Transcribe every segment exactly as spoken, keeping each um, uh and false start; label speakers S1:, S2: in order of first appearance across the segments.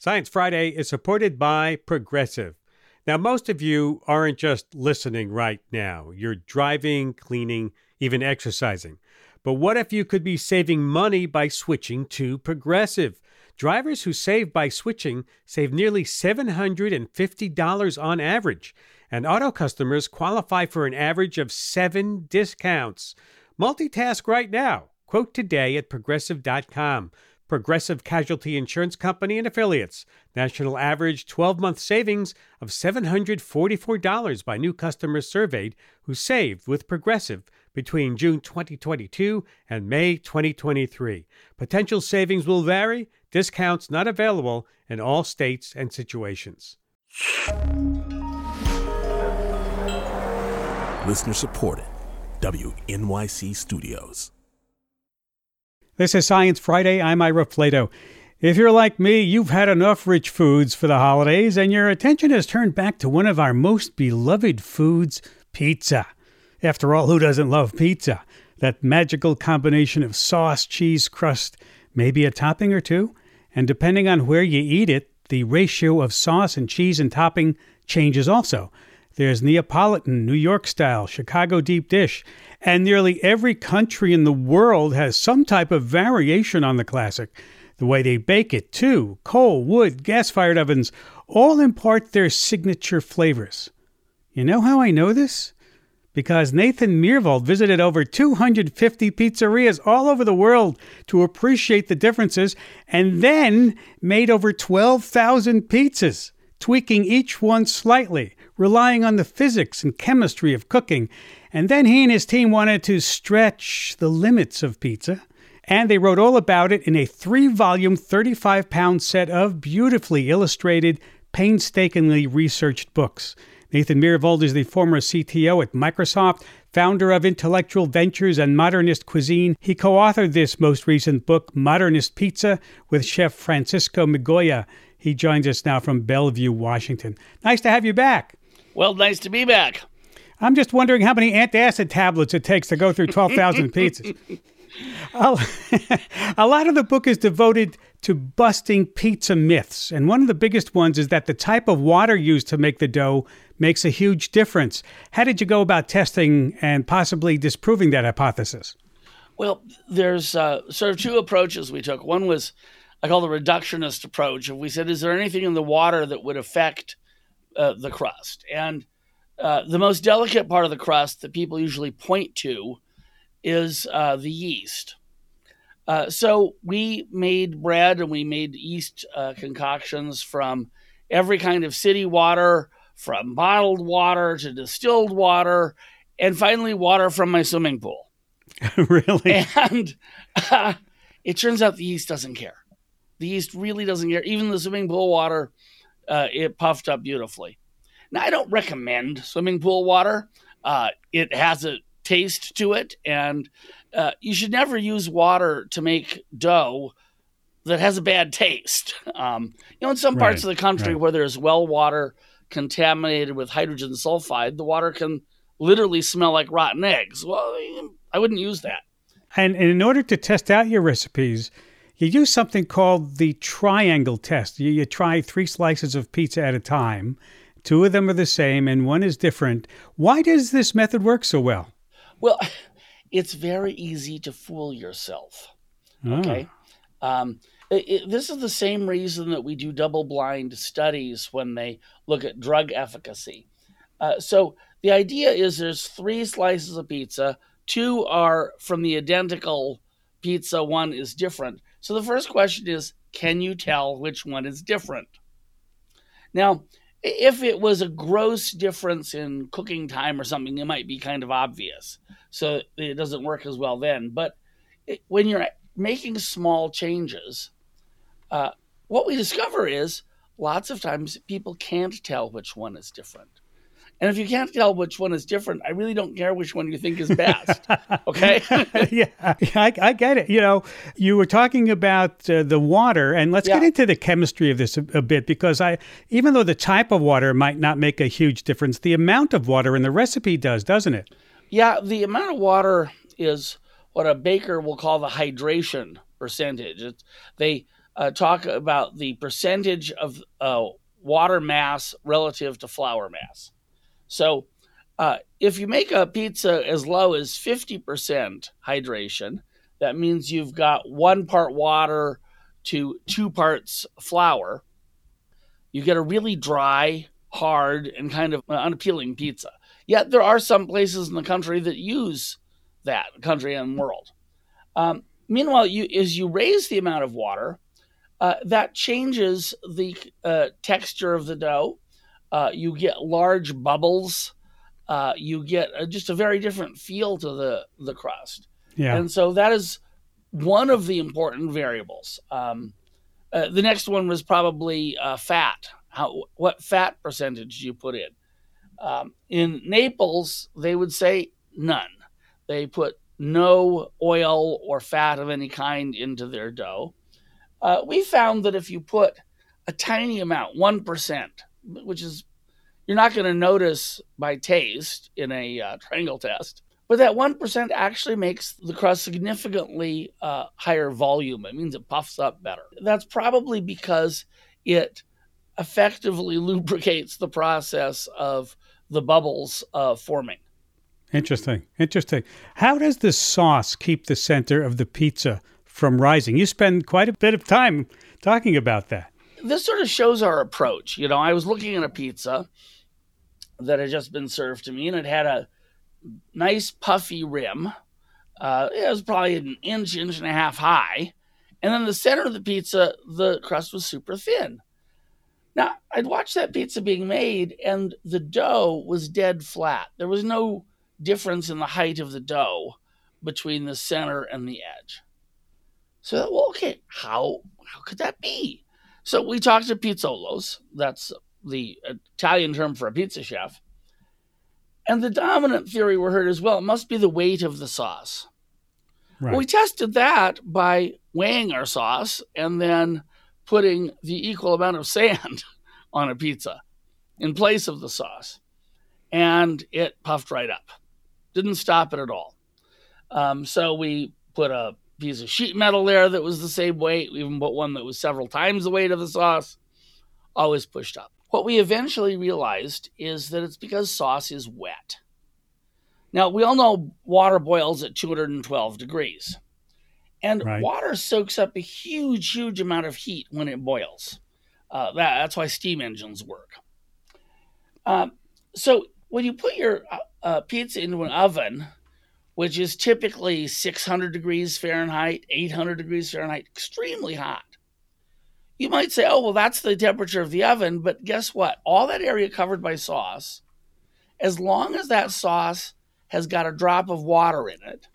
S1: Science Friday is supported by Progressive. Now, most of you aren't just listening right now. You're driving, cleaning, even exercising. But what if you could be saving money by switching to Progressive? Drivers who save by switching save nearly seven hundred fifty dollars on average. And auto customers qualify for an average of seven discounts. Multitask right now. Quote today at progressive dot com. Progressive Casualty Insurance Company and Affiliates. National average twelve-month savings of seven hundred forty-four dollars by new customers surveyed who saved with Progressive between June twenty twenty-two and May twenty twenty-three. Potential savings will vary. Discounts not available in all states and situations.
S2: Listener supported. W N Y C Studios.
S3: This is Science Friday. I'm Ira Flato. If you're like me, you've had enough rich foods for the holidays, and your attention has turned back to one of our most beloved foods, pizza. After all, who doesn't love pizza? That magical combination of sauce, cheese, crust, maybe a topping or two. And depending on where you eat it, the ratio of sauce and cheese and topping changes also. There's Neapolitan, New York style, Chicago deep dish, and nearly every country in the world has some type of variation on the classic. The way they bake it, too, coal, wood, gas-fired ovens, all impart their signature flavors. You know how I know this? Because Nathan Myhrvold visited over two hundred fifty pizzerias all over the world to appreciate the differences, and then made over twelve thousand pizzas, tweaking each one slightly, relying on the physics and chemistry of cooking. And then he and his team wanted to stretch the limits of pizza, and they wrote all about it in a three-volume, thirty-five pound set of beautifully illustrated, painstakingly researched books. Nathan Myhrvold is the former C T O at Microsoft, founder of Intellectual Ventures and Modernist Cuisine. He co-authored this most recent book, Modernist Pizza, with chef Francisco Migoya. He joins us now from Bellevue, Washington. Nice to have you back.
S4: Well, nice to be back.
S3: I'm just wondering how many antacid tablets it takes to go through twelve thousand pizzas. A lot of the book is devoted to busting pizza myths, and one of the biggest ones is that the type of water used to make the dough makes a huge difference. How did you go about testing and possibly disproving that hypothesis?
S4: Well, there's uh, sort of two approaches we took. One was, I call the reductionist approach. We said, is there anything in the water that would affect uh, the crust? And uh, the most delicate part of the crust that people usually point to is uh, the yeast. Uh, so we made bread and we made yeast uh, concoctions from every kind of city water, from bottled water to distilled water, and finally water from my swimming pool.
S3: Really?
S4: And uh, it turns out the yeast doesn't care. The yeast really doesn't care. Even the swimming pool water, uh, it puffed up beautifully. Now, I don't recommend swimming pool water. Uh, it has a taste to it, and uh, you should never use water to make dough that has a bad taste. Um, you know, in some parts
S3: Right,
S4: of the country
S3: right.
S4: where there's well water contaminated with hydrogen sulfide, the water can literally smell like rotten eggs. Well, I wouldn't use that.
S3: And, and in order to test out your recipes, you use something called the triangle test. You, you try three slices of pizza at a time. Two of them are the same and one is different. Why does this method work so well?
S4: Well, it's very easy to fool yourself.
S3: Oh.
S4: Okay. Um, it, it, this is the same reason that we do double-blind studies when they look at drug efficacy. Uh, so the idea is there's three slices of pizza. Two are from the identical pizza. One is different. So the first question is, can you tell which one is different? Now, if it was a gross difference in cooking time or something, it might be kind of obvious. So it doesn't work as well then. But it, when you're making small changes, uh, what we discover is lots of times people can't tell which one is different. And if you can't tell which one is different, I really don't care which one you think is best. Okay?
S3: yeah, I, I get it. You know, you were talking about uh, the water, and let's
S4: Yeah.
S3: get into the chemistry of this a, a bit, because I, even though the type of water might not make a huge difference, the amount of water in the recipe does, doesn't it?
S4: Yeah, the amount of water is what a baker will call the hydration percentage. It's, they uh, talk about the percentage of uh, water mass relative to flour mass. So uh, if you make a pizza as low as fifty percent hydration, that means you've got one part water to two parts flour. You get a really dry, hard, and kind of unappealing pizza. Yet there are some places in the country that use that, country and world. Um, meanwhile, you, as you raise the amount of water, uh, that changes the uh, texture of the dough. Uh, you get large bubbles. Uh, you get a, just a very different feel to the, the crust.
S3: Yeah.
S4: And so that is one of the important variables. Um, uh, the next one was probably uh, fat. How, what fat percentage do you put in? Um, in Naples, they would say none. They put no oil or fat of any kind into their dough. Uh, we found that if you put a tiny amount, one percent, which is you're not going to notice by taste in a uh, triangle test, but that one percent actually makes the crust significantly uh, higher volume. It means it puffs up better. That's probably because it effectively lubricates the process of the bubbles uh, forming.
S3: Interesting. Interesting. How does the sauce keep the center of the pizza from rising? You spend quite a bit of time talking about that.
S4: This sort of shows our approach. You know, I was looking at a pizza that had just been served to me, and it had a nice puffy rim. Uh, it was probably an inch, inch and a half high. And then the center of the pizza, the crust was super thin. Now, I'd watched that pizza being made, and the dough was dead flat. There was no difference in the height of the dough between the center and the edge. So, well, okay, how how could that be? So we talked to pizzolos. That's the Italian term for a pizza chef. And the dominant theory we heard as well, it must be the weight of the sauce.
S3: Right.
S4: Well, we tested that by weighing our sauce and then putting the equal amount of sand on a pizza in place of the sauce. And it puffed right up. Didn't stop it at all. Um, so we put a piece of sheet metal there that was the same weight. We even put one that was several times the weight of the sauce. Always pushed up. What we eventually realized is that it's because sauce is wet. Now, we all know water boils at two hundred twelve degrees. And
S3: right.
S4: Water soaks up a huge, huge amount of heat when it boils. Uh, that, that's why steam engines work. Um, so when you put your uh, pizza into an oven, which is typically six hundred degrees Fahrenheit, eight hundred degrees Fahrenheit, extremely hot, you might say, oh, well, that's the temperature of the oven. But guess what? All that area covered by sauce, as long as that sauce has got a drop of water in it,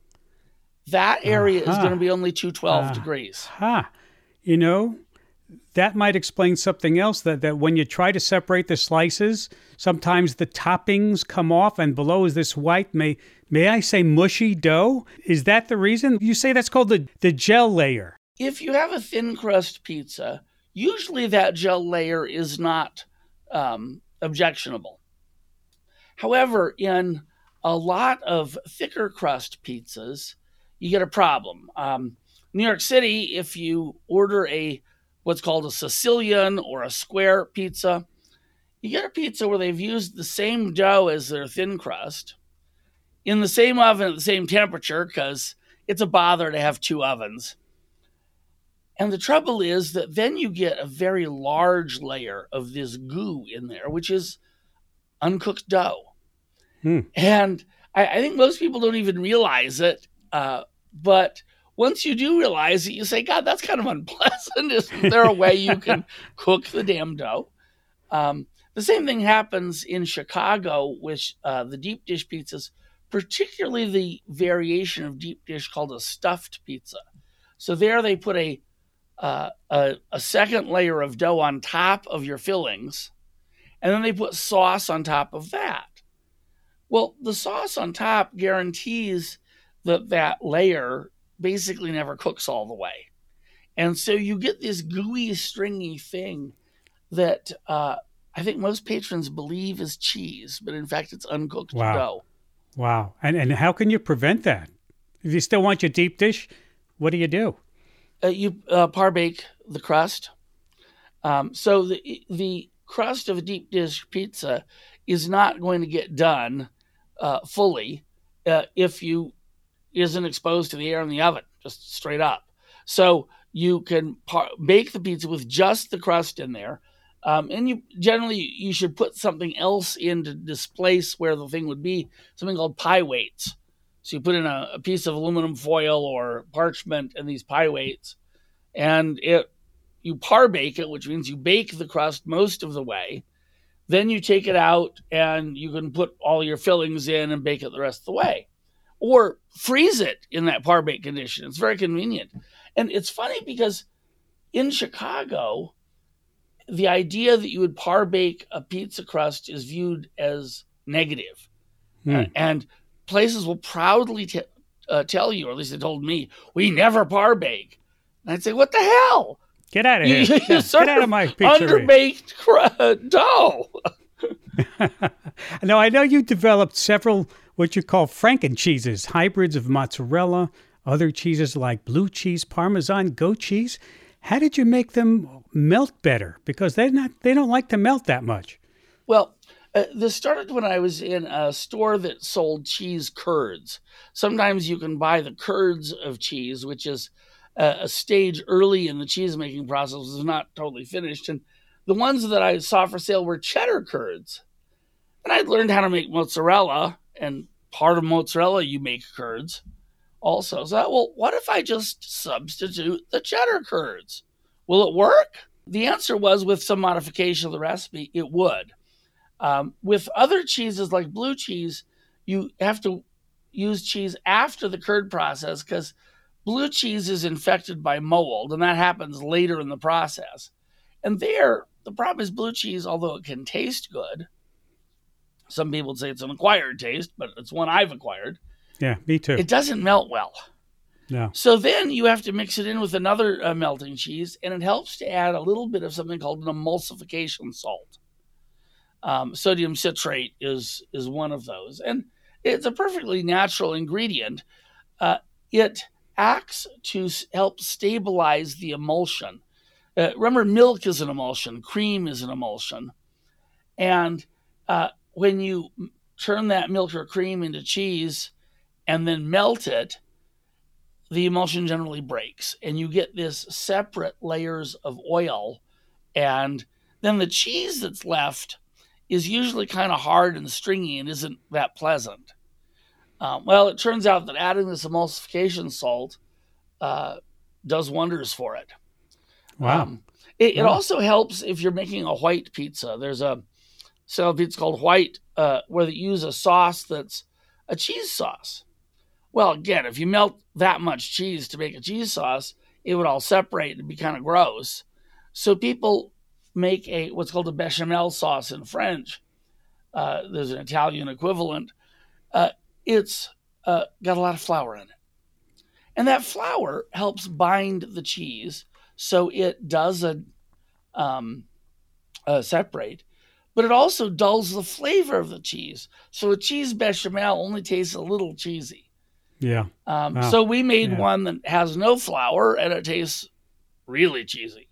S4: that area uh-huh. is going to be only two hundred twelve uh, degrees.
S3: Huh. You know, that might explain something else, that, that when you try to separate the slices, sometimes the toppings come off and below is this white, may may I say mushy dough? Is that the reason? You say that's called the, the gel layer.
S4: If you have a thin crust pizza, usually that gel layer is not um, objectionable. However, in a lot of thicker crust pizzas, you get a problem. Um, New York City, if you order a what's called a Sicilian or a square pizza, you get a pizza where they've used the same dough as their thin crust in the same oven at the same temperature, because it's a bother to have two ovens. And the trouble is that then you get a very large layer of this goo in there, which is uncooked dough. Hmm. And I, I think most people don't even realize it. Uh, but once you do realize it, you say, God, that's kind of unpleasant. Isn't there a way you can cook the damn dough? Um, the same thing happens in Chicago with uh, the deep dish pizzas, particularly the variation of deep dish called a stuffed pizza. So there they put a Uh, a, a second layer of dough on top of your fillings, and then they put sauce on top of that. Well, the sauce on top guarantees that that layer basically never cooks all the way. And so you get this gooey, stringy thing that uh, I think most patrons believe is cheese, but in fact it's uncooked
S3: wow.
S4: dough.
S3: Wow. And, and how can you prevent that? If you still want your deep dish, what do you do?
S4: uh, you uh, par bake the crust. Um, so the the crust of a deep dish pizza is not going to get done uh, fully uh, if you isn't exposed to the air in the oven, just straight up. So you can par- bake the pizza with just the crust in there. Um, and you generally you should put something else in to displace where the thing would be, something called pie weights. So you put in a, a piece of aluminum foil or parchment and these pie weights, and it you par bake it, which means you bake the crust most of the way. Then you take it out and you can put all your fillings in and bake it the rest of the way. Or freeze it in that par bake condition. It's very convenient. And it's funny because in Chicago, the idea that you would par bake a pizza crust is viewed as negative.
S3: Hmm.
S4: Uh, and places will proudly t- uh, tell you, or at least they told me, we never par bake. And I'd say, what the hell?
S3: Get out of
S4: You,
S3: here.
S4: you
S3: Yeah,
S4: serve
S3: get out of my pizzeria.
S4: underbaked cr- dough.
S3: Now, I know you developed several what you call Franken cheeses, hybrids of mozzarella, other cheeses like blue cheese, Parmesan, goat cheese. How did you make them melt better? Because they're not, they don't like to melt that much.
S4: Well, uh, this started when I was in a store that sold cheese curds. Sometimes you can buy the curds of cheese, which is a, a stage early in the cheese making process, is not totally finished. And the ones that I saw for sale were cheddar curds. And I'd learned how to make mozzarella, and part of mozzarella you make curds also. So I thought, well, what if I just substitute the cheddar curds? Will it work? The answer was, with some modification of the recipe, it would. Um, with other cheeses like blue cheese, you have to use cheese after the curd process because blue cheese is infected by mold, and that happens later in the process. And there, the problem is blue cheese, although it can taste good, some people would say it's an acquired taste, but it's one I've acquired.
S3: Yeah, me too.
S4: It doesn't melt well.
S3: No.
S4: So then you have to mix it in with another uh, melting cheese, and it helps to add a little bit of something called an emulsification salt. Um, sodium citrate is is one of those, and it's a perfectly natural ingredient. Uh, it acts to s- help stabilize the emulsion. Uh, remember, milk is an emulsion, cream is an emulsion, and uh, when you turn that milk or cream into cheese and then melt it, the emulsion generally breaks, and you get this separate layers of oil, and then the cheese that's left is usually kind of hard and stringy and isn't that pleasant. Um, well, it turns out that adding this emulsification salt uh, does wonders for it.
S3: Wow.
S4: Um, it, it
S3: Wow.
S4: also helps if you're making a white pizza. There's a style of pizza called white uh, where they use a sauce that's a cheese sauce. Well, again, if you melt that much cheese to make a cheese sauce, it would all separate and be kind of gross. So people make a what's called a bechamel sauce in French. Uh, there's an Italian equivalent. Uh, it's uh, got a lot of flour in it. And that flour helps bind the cheese so it doesn't um, uh, separate. But it also dulls the flavor of the cheese. So a cheese bechamel only tastes a little cheesy.
S3: Yeah.
S4: Um,
S3: Wow.
S4: So we made
S3: Yeah.
S4: one that has no flour and it tastes really cheesy.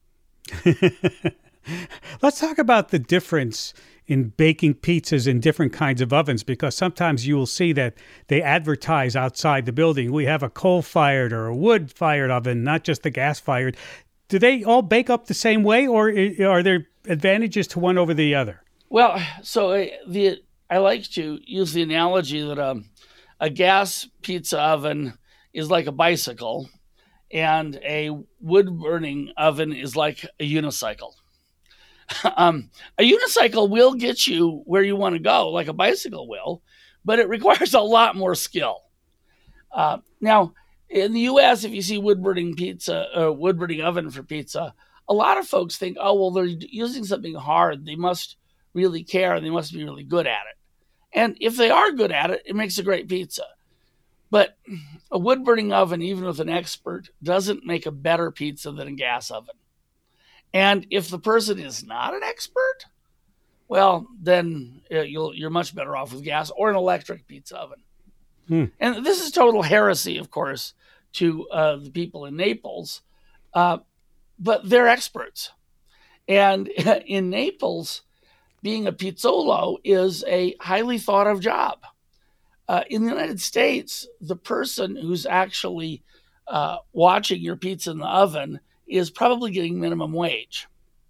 S3: Let's talk about the difference in baking pizzas in different kinds of ovens, because sometimes you will see that they advertise outside the building, we have a coal-fired or a wood-fired oven, not just the gas-fired. Do they all bake up the same way, or i- are there advantages to one over the other?
S4: Well, so uh, the I like to use the analogy that um, a gas pizza oven is like a bicycle, and a wood-burning oven is like a unicycle. um, a unicycle will get you where you want to go, like a bicycle will, but it requires a lot more skill. Uh, now, in the U S, if you see wood-burning pizza, uh, wood-burning oven for pizza, a lot of folks think, oh, well, they're using something hard. They must really care, and they must be really good at it. And if they are good at it, it makes a great pizza. But a wood-burning oven, even with an expert, doesn't make a better pizza than a gas oven. And if the person is not an expert, well, then uh, you'll, you're much better off with gas or an electric pizza oven.
S3: Hmm.
S4: And this is total heresy, of course, to uh, the people in Naples. Uh, but they're experts. And in Naples, being a pizzolo is a highly thought of job. Uh, in the United States, the person who's actually uh, watching your pizza in the oven is probably getting minimum wage.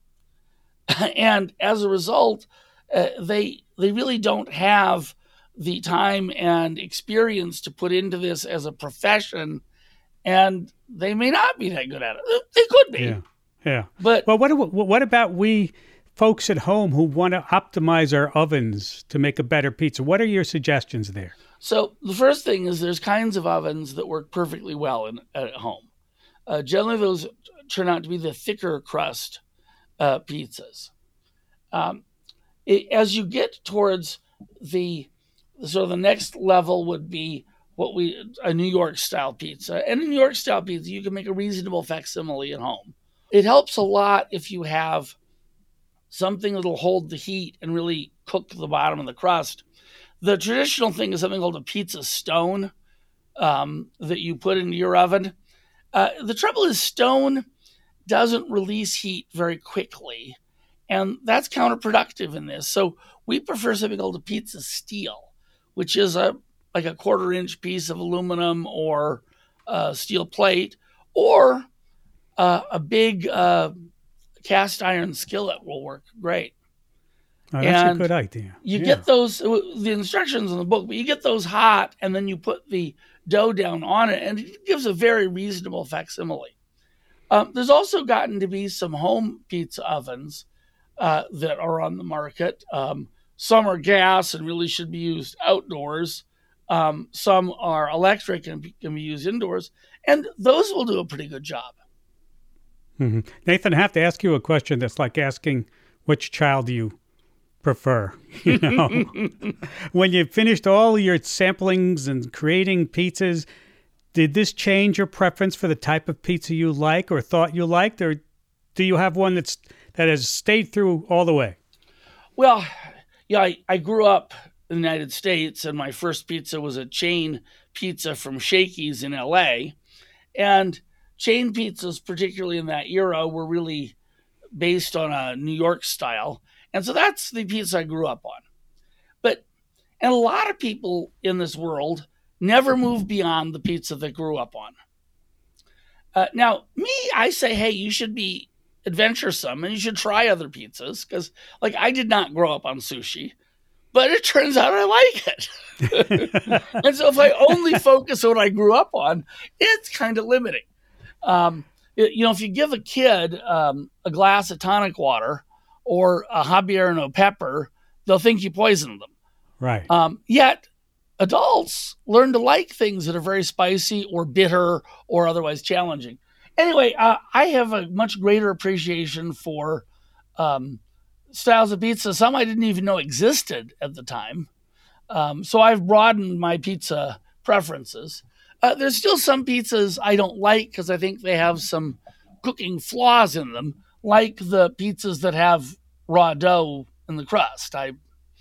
S4: And as a result, uh, they they really don't have the time and experience to put into this as a profession, and they may not be that good at it. They could be.
S3: Yeah, yeah.
S4: But
S3: well, what what about we folks at home who want to optimize our ovens to make a better pizza? What are your suggestions there?
S4: So the first thing is there's kinds of ovens that work perfectly well in, at home. Uh, generally, those turn out to be the thicker crust uh, pizzas. Um, it, as you get towards the sort of the next level would be what we a New York style pizza, and a New York style pizza you can make a reasonable facsimile at home. It helps a lot if you have something that'll hold the heat and really cook the bottom of the crust. The traditional thing is something called a pizza stone um, that you put into your oven. Uh, the trouble is stone doesn't release heat very quickly, and that's counterproductive in this. So we prefer something called a pizza steel, which is a like a quarter inch piece of aluminum or uh, steel plate, or uh, a big uh, cast iron skillet will work great.
S3: Oh, that's
S4: and
S3: a good idea.
S4: You
S3: yeah.
S4: get those, the instructions in the book, but you get those hot, and then you put the dough down on it, and it gives a very reasonable facsimile. Um, there's also gotten to be some home pizza ovens uh, that are on the market. Um, some are gas and really should be used outdoors. Um, some are electric and be, can be used indoors, and those will do a pretty good job.
S3: Mm-hmm. Nathan, I have to ask you a question that's like asking which child do you prefer. You know, when you finished all your samplings and creating pizzas, did this change your preference for the type of pizza you like or thought you liked, or do you have one that's that has stayed through all the way?
S4: Well, yeah, I, I grew up in the United States, and my first pizza was a chain pizza from Shakey's in L A. And chain pizzas, particularly in that era, were really based on a New York style. And so that's the pizza I grew up on. But, and a lot of people in this world never move beyond the pizza they grew up on. Uh, now, me, I say, hey, you should be adventuresome and you should try other pizzas, because, like, I did not grow up on sushi, but it turns out I like it. And so if I only focus on what I grew up on, it's kind of limiting. Um, it, you know, if you give a kid um, a glass of tonic water or a habanero pepper, they'll think you poisoned them.
S3: Right.
S4: Um, yet adults learn to like things that are very spicy or bitter or otherwise challenging. Anyway, uh, I have a much greater appreciation for um, styles of pizza, some I didn't even know existed at the time. Um, so I've broadened my pizza preferences. Uh, there's still some pizzas I don't like because I think they have some cooking flaws in them, like the pizzas that have raw dough in the crust. I,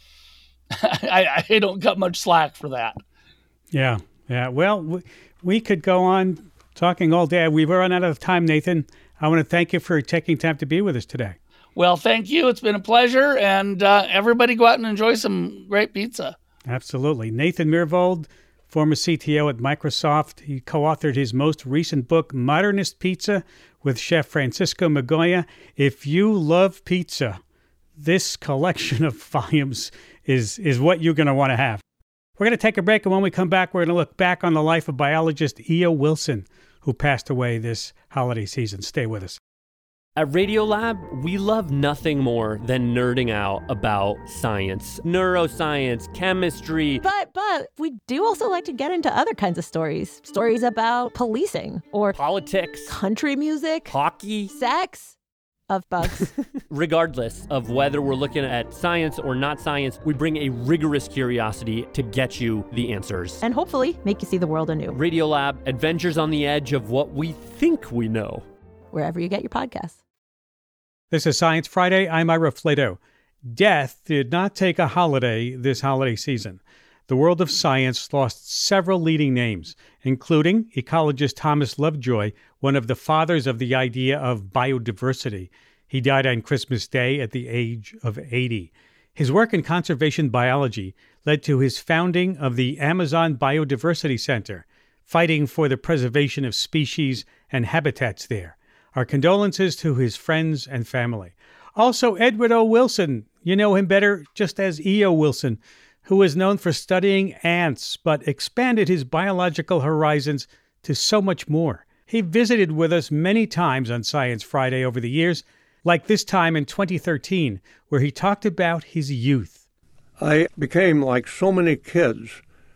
S4: I, I don't cut much slack for that.
S3: Yeah, yeah. Well, we, we could go on talking all day. We've run out of time, Nathan. I want to thank you for taking time to be with us today.
S4: Well, thank you. It's been a pleasure. And uh, everybody go out and enjoy some great pizza.
S3: Absolutely. Nathan Myhrvold, former C T O at Microsoft. He co-authored his most recent book, Modernist Pizza, with Chef Francisco Migoya. If you love pizza, this collection of volumes is, is what you're going to want to have. We're going to take a break, and when we come back, we're going to look back on the life of biologist E O Wilson, who passed away this holiday season. Stay with us.
S5: At Radiolab, we love nothing more than nerding out about science, neuroscience, chemistry.
S6: But, but we do also like to get into other kinds of stories. Stories about policing or
S5: politics,
S6: country music,
S5: hockey,
S6: sex, of bugs.
S5: Regardless of whether we're looking at science or not science, we bring a rigorous curiosity to get you the answers.
S6: And hopefully make you see the world anew.
S5: Radiolab, adventures on the edge of what we think we know.
S6: Wherever you get your podcasts.
S3: This is Science Friday. I'm Ira Flato. Death did not take a holiday this holiday season. The world of science lost several leading names, including ecologist Thomas Lovejoy, one of the fathers of the idea of biodiversity. He died on Christmas Day at the age of eighty. His work in conservation biology led to his founding of the Amazon Biodiversity Center, fighting for the preservation of species and habitats there. Our condolences to his friends and family. Also, Edward O. Wilson, you know him better just as E O. Wilson, who is known for studying ants but expanded his biological horizons to so much more. He visited with us many times on Science Friday over the years, like this time in twenty thirteen, where he talked about his youth.
S7: I became, like so many kids,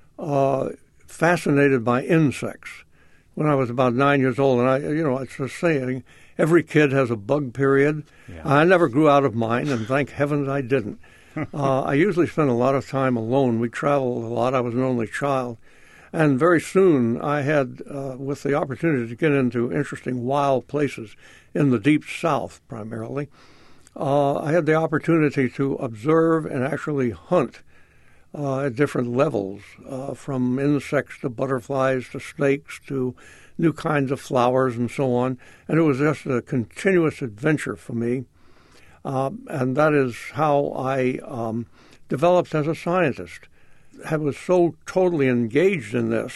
S7: uh, fascinated by insects when I was about nine years old. And I, you know, it's a saying, every kid has a bug period. Yeah. I never grew out of mine, and thank heavens I didn't. uh, I usually spent a lot of time alone. We traveled a lot. I was an only child. And very soon I had, uh, with the opportunity to get into interesting wild places in the deep south primarily, uh, I had the opportunity to observe and actually hunt uh, at different levels, uh, from insects to butterflies to snakes to new kinds of flowers and so on. And it was just a continuous adventure for me. Uh, and that is how I um, developed as a scientist. I was so totally engaged in this,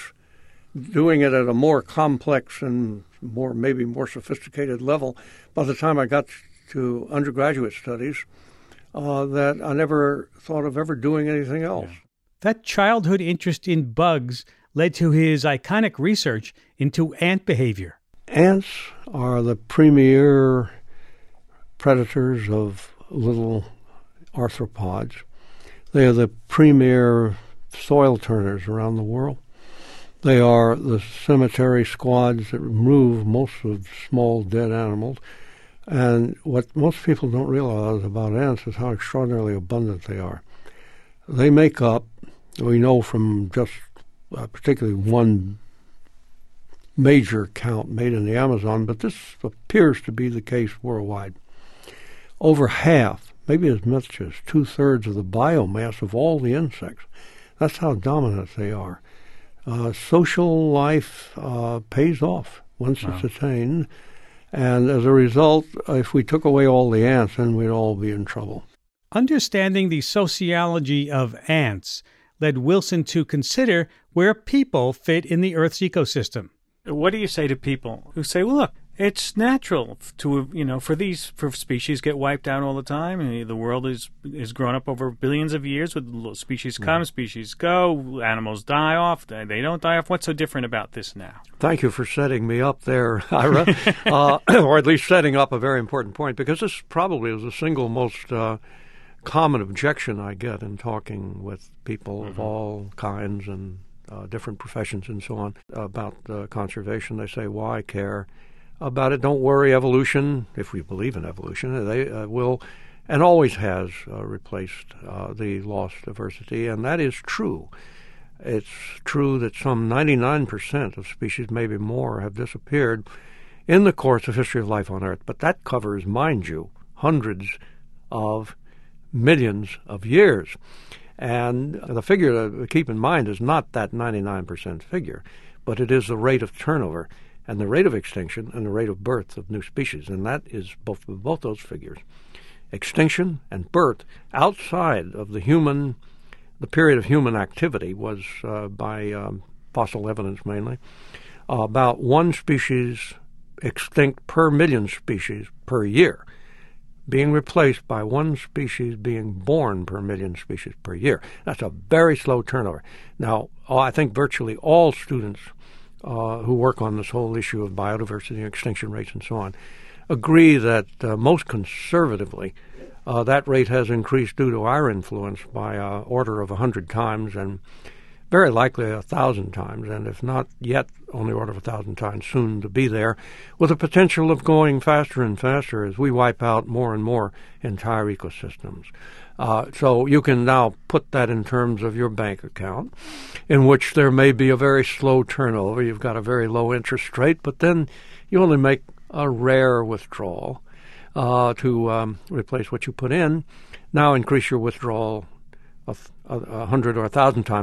S7: doing it at a more complex and more, maybe more sophisticated level by the time I got to undergraduate studies, uh, that I never thought of ever doing anything else. Yeah.
S3: That childhood interest in bugs led to his iconic research into ant behavior.
S7: Ants are the premier predators of little arthropods. They are the premier soil turners around the world. They are the cemetery squads that remove most of small dead animals. And what most people don't realize about ants is how extraordinarily abundant they are. They make up, we know from just uh, particularly one major count made in the Amazon, but this appears to be the case worldwide. Over half, maybe as much as two-thirds of the biomass of all the insects. That's how dominant they are. Uh, social life uh, pays off once wow. it's attained. And as a result, if we took away all the ants, then we'd all be in trouble.
S3: Understanding the sociology of ants led Wilson to consider where people fit in the Earth's ecosystem.
S8: What do you say to people who say, well, look, it's natural to, you know, for these for species get wiped out all the time. I mean, the world is is grown up over billions of years with species come, mm. species go, animals die off, they don't die off. What's so different about this now?
S7: Thank you for setting me up there, Ira, uh, or at least setting up a very important point, because this probably is the single most uh, common objection I get in talking with people mm-hmm. of all kinds and uh, different professions and so on about uh, conservation. They say, why care about it? Don't worry, evolution, if we believe in evolution, they uh, will and always has uh, replaced uh, the lost diversity, and that is true. It's true that some ninety-nine percent of species, maybe more, have disappeared in the course of history of life on Earth, but that covers, mind you, hundreds of millions of years. And the figure to keep in mind is not that ninety-nine percent figure, but it is the rate of turnover and the rate of extinction and the rate of birth of new species, and that is both both those figures. Extinction and birth outside of the human, the period of human activity was, uh, by um, fossil evidence mainly, uh, about one species extinct per million species per year, being replaced by one species being born per million species per year. That's a very slow turnover. Now, I think virtually all students Uh, who work on this whole issue of biodiversity and extinction rates and so on, agree that uh, most conservatively uh, that rate has increased due to our influence by an order of a hundred times and very likely a thousand times, and if not yet on the order of a thousand times, soon to be there, with the potential of going faster and faster as we wipe out more and more entire ecosystems. Uh, so you can now put that in terms of your bank account, in which there may be a very slow turnover. You've got a very low interest rate, but then you only make a rare withdrawal uh, to um, replace what you put in. Now increase your withdrawal a, a, a hundred or a thousand times.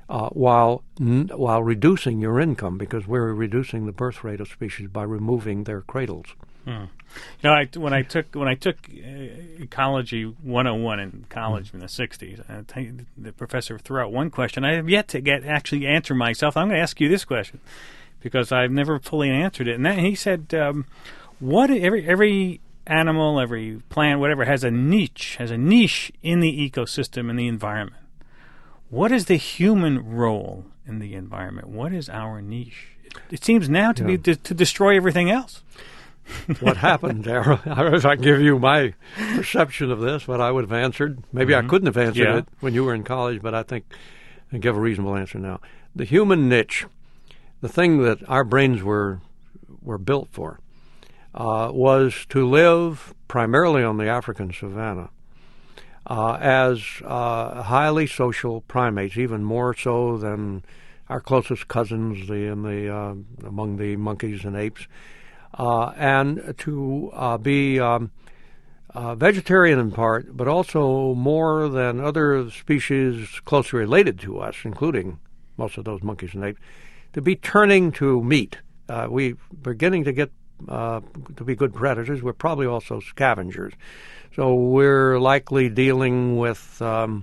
S7: uh, while n- while reducing your income, because we're reducing the birth rate of species by removing their cradles.
S8: Hmm. You know, I, when I took when I took uh, Ecology one oh one in college in the sixties, I t- the professor threw out one question I have yet to get actually answer myself. I'm going to ask you this question because I've never fully answered it. And that, he said, um, "What every every animal, every plant, whatever has a niche, has a niche in the ecosystem, in the environment. What is the human role in the environment? What is our niche? It, it seems now to yeah. be to, to destroy everything else."
S7: What happened, Darrell? If I can give you my perception of this, what I would have answered. Maybe mm-hmm. I couldn't have answered
S8: yeah. it
S7: when you were in college, but I think I can give a reasonable answer now. The human niche, the thing that our brains were were built for, uh, was to live primarily on the African savanna uh, as uh, highly social primates, even more so than our closest cousins the, in the uh, among the monkeys and apes. Uh, and to uh, be um, uh, vegetarian in part, but also more than other species closely related to us, including most of those monkeys and apes, to be turning to meat. Uh, we, we're beginning to get uh, to be good predators. We're probably also scavengers. So we're likely dealing with, um,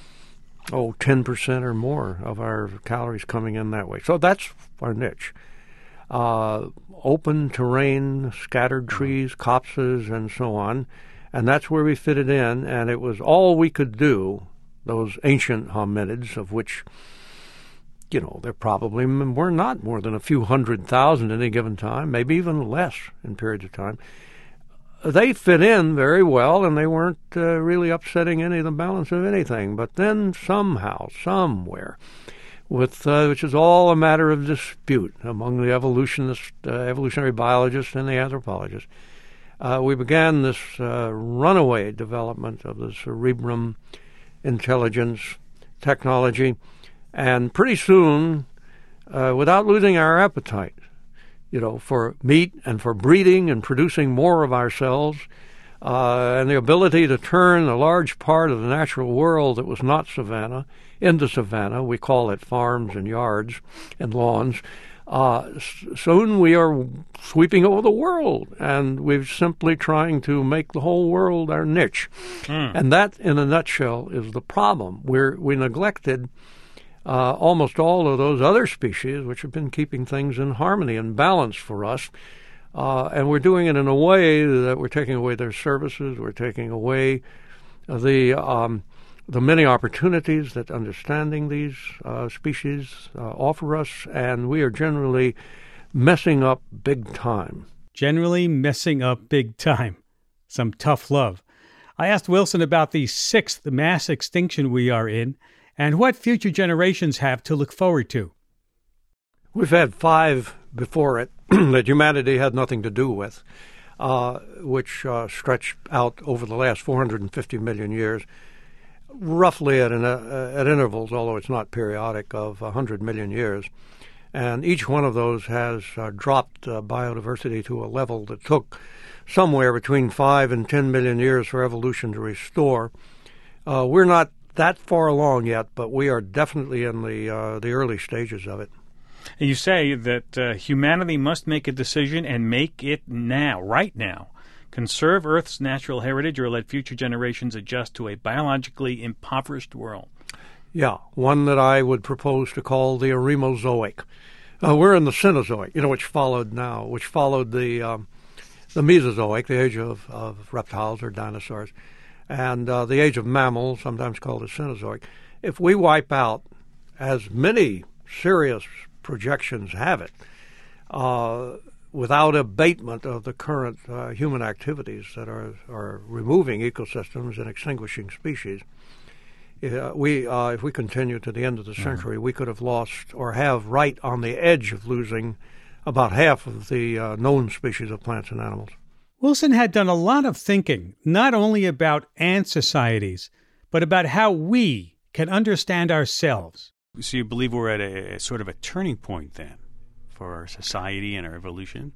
S7: oh, ten percent or more of our calories coming in that way. So that's our niche. Uh, open terrain, scattered trees, copses, and so on. And that's where we fitted in, and it was all we could do, those ancient hominids, of which, you know, there probably were not more than a few hundred thousand at any given time, maybe even less in periods of time. They fit in very well, and they weren't uh, really upsetting any of the balance of anything. But then somehow, somewhere, with uh, which is all a matter of dispute among the evolutionists, uh, evolutionary biologists and the anthropologists. Uh, we began this uh, runaway development of the cerebrum, intelligence, technology, and pretty soon, uh, without losing our appetite, you know, for meat and for breeding and producing more of ourselves, uh, and the ability to turn a large part of the natural world that was not savanna into savanna. We call it farms and yards and lawns. Uh, soon we are sweeping over the world, and we're simply trying to make the whole world our niche. Mm. And that, in a nutshell, is the problem. We're, we neglected uh, almost all of those other species which have been keeping things in harmony and balance for us. Uh, and we're doing it in a way that we're taking away their services, we're taking away the um, the many opportunities that understanding these uh, species uh, offer us, and we are generally messing up big time.
S3: Generally messing up big time. Some tough love. I asked Wilson about the sixth mass extinction we are in, and what future generations have to look forward to.
S7: We've had five before it that humanity had nothing to do with, uh, which uh, stretched out over the last four hundred fifty million years, roughly at, an, uh, at intervals, although it's not periodic, of one hundred million years. And each one of those has uh, dropped uh, biodiversity to a level that took somewhere between five and ten million years for evolution to restore. Uh, we're not that far along yet, but we are definitely in the uh, the early stages of it.
S8: And you say that uh, humanity must make a decision and make it now, right now. Conserve Earth's natural heritage or let future generations adjust to a biologically impoverished world.
S7: Yeah, one that I would propose to call the Eremozoic. Uh, we're in the Cenozoic, you know, which followed now, which followed the um, the Mesozoic, the age of, of reptiles or dinosaurs, and uh, the age of mammals, sometimes called the Cenozoic. If we wipe out, as many serious projections have it, uh, without abatement of the current uh, human activities that are, are removing ecosystems and extinguishing species, uh, we uh, if we continue to the end of the century, mm-hmm. we could have lost or have right on the edge of losing about half of the uh, known species of plants and animals.
S3: Wilson had done a lot of thinking, not only about ant societies, but about how we can understand ourselves.
S9: So you believe we're at a, a sort of a turning point then for our society and our evolution?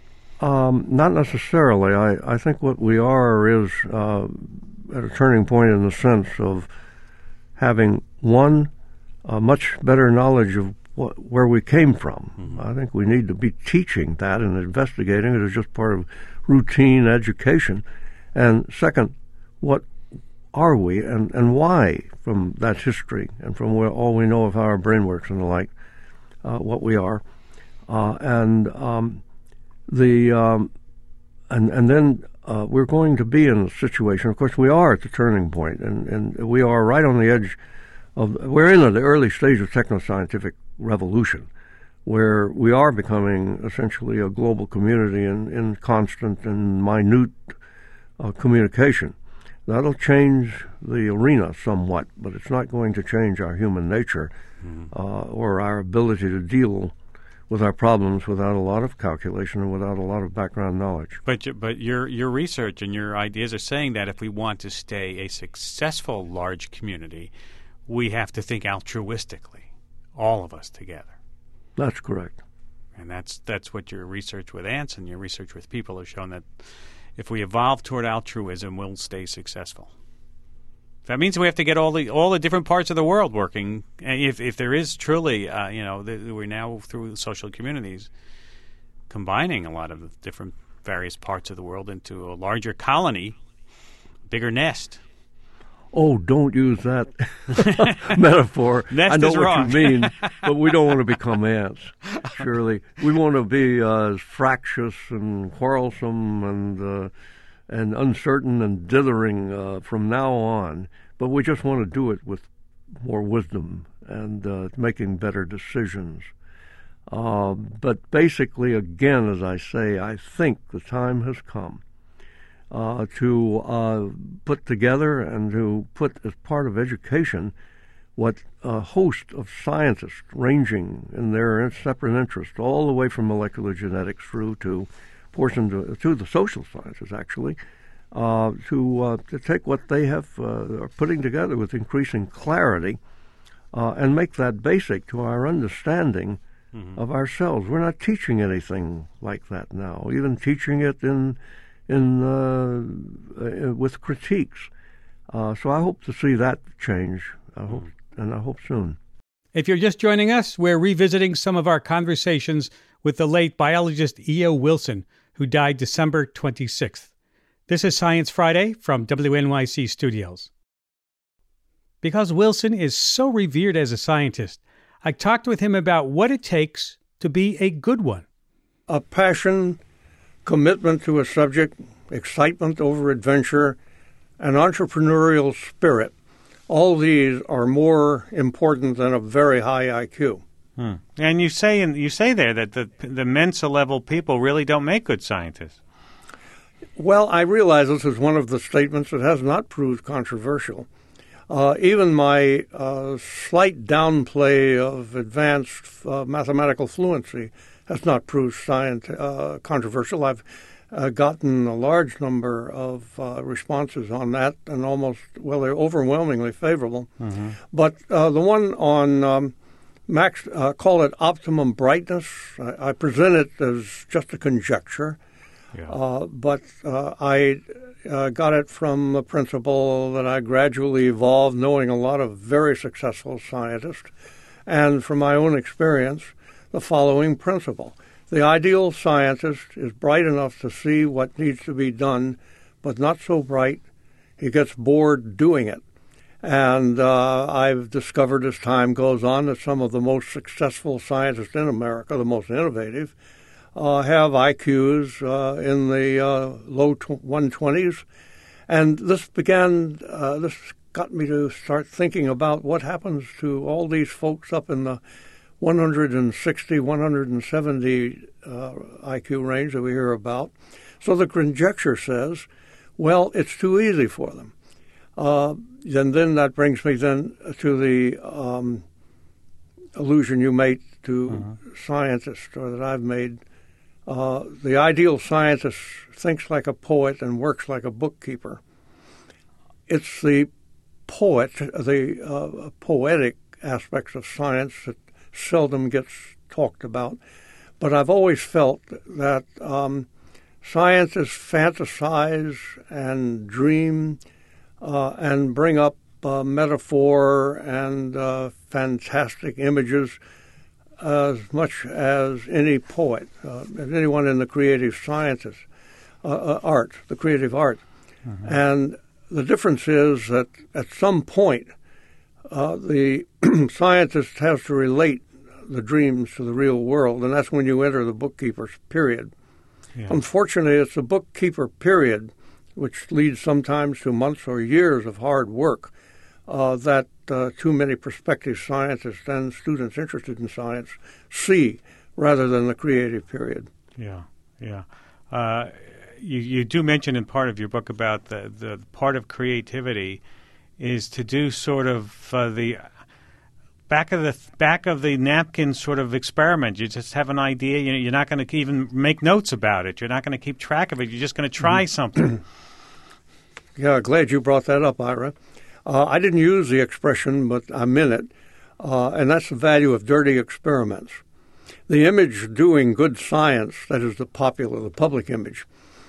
S7: Um, not necessarily. I, I think what we are is uh, at a turning point in the sense of having one a much better knowledge of what, where we came from.
S9: Mm-hmm.
S7: I think we need to be teaching that and investigating it as just part of routine education. And second, what are we and, and why from that history and from where all we know of how our brain works and the like, uh, what we are. Uh, and um, the um, and and then uh, we're going to be in a situation. Of course, we are at the turning point, and, and we are right on the edge of. We're in the early stage of techno-scientific revolution, where we are becoming essentially a global community in, in constant and minute uh, communication. That'll change the arena somewhat, but it's not going to change our human nature mm-hmm. uh, or our ability to deal with our problems without a lot of calculation and without a lot of background knowledge.
S9: But but your your research and your ideas are saying that if we want to stay a successful large community, we have to think altruistically, all of us together.
S7: That's correct.
S9: And that's that's what your research with ants and your research with people has shown, that if we evolve toward altruism, we'll stay successful. That means we have to get all the all the different parts of the world working. If if there is truly, uh, you know, the, we're now through social communities combining a lot of the different various parts of the world into a larger colony, bigger nest.
S7: Oh, don't use that metaphor.
S9: Nest
S7: I know
S9: is
S7: what
S9: wrong.
S7: you mean, but we don't want to become ants, surely. We want to be uh, fractious and quarrelsome and uh, and uncertain and dithering uh, from now on, but we just want to do it with more wisdom and uh, making better decisions. Uh, but basically, again, as I say, I think the time has come Uh, to uh, put together and to put as part of education what a host of scientists ranging in their separate interests, all the way from molecular genetics through to portions of, to the social sciences, actually, uh, to uh, to take what they have uh, are putting together with increasing clarity uh, and make that basic to our understanding mm-hmm. of ourselves. We're not teaching anything like that now, even teaching it in in uh, uh, with critiques. Uh, so I hope to see that change, I hope, and I hope soon.
S3: If you're just joining us, we're revisiting some of our conversations with the late biologist E O Wilson, who died December twenty-sixth. This is Science Friday from W N Y C Studios. Because Wilson is so revered as a scientist, I talked with him about what it takes to be a good one.
S7: A passion, commitment to a subject, excitement over adventure, an entrepreneurial spirit. All these are more important than a very high I Q.
S8: Hmm. And you say in, you say there that the the Mensa level people really don't make good scientists.
S7: Well, I realize this is one of the statements that has not proved controversial. Uh, even my uh, slight downplay of advanced uh, mathematical fluency has not proved science, uh, controversial. I've uh, gotten a large number of uh, responses on that, and almost, well, they're overwhelmingly favorable. Mm-hmm. But uh, the one on um, max, uh, call it optimum brightness, I, I present it as just a conjecture. Yeah. Uh, but uh, I uh, got it from the principle that I gradually evolved, knowing a lot of very successful scientists, and from my own experience, the following principle. The ideal scientist is bright enough to see what needs to be done, but not so bright he gets bored doing it. And uh, I've discovered as time goes on that some of the most successful scientists in America, the most innovative, Uh, have I Qs uh, in the uh, low one twenties. And this began, uh, this got me to start thinking about what happens to all these folks up in the one sixty, one seventy uh, I Q range that we hear about. So the conjecture says, well, it's too easy for them. Uh, and then that brings me then to the um, allusion you made to uh-huh. scientists, or that I've made. Uh, the ideal scientist thinks like a poet and works like a bookkeeper. It's the poet, the uh, poetic aspects of science that seldom gets talked about. But I've always felt that um, scientists fantasize and dream uh, and bring up uh, metaphor and uh, fantastic images as much as any poet, uh, as anyone in the creative sciences, uh, uh, art, the creative art. Mm-hmm. And the difference is that at some point, uh, the scientist has to relate the dreams to the real world, and that's when you enter the bookkeeper's period. Yeah. Unfortunately, it's the bookkeeper period, which leads sometimes to months or years of hard work, uh, that uh, too many prospective scientists and students interested in science see, rather than the creative period.
S8: Yeah, yeah. Uh, you, you do mention in part of your book about the, the part of creativity is to do sort of uh, the back of the back of the napkin sort of experiment. You just have an idea. You know, you're not going to even make notes about it. You're not going to keep track of it. You're just going to try something.
S7: Yeah, glad you brought that up, Ira. Uh, I didn't use the expression, but I meant it, uh, and that's the value of dirty experiments. The image doing good science, that is the popular, the public image,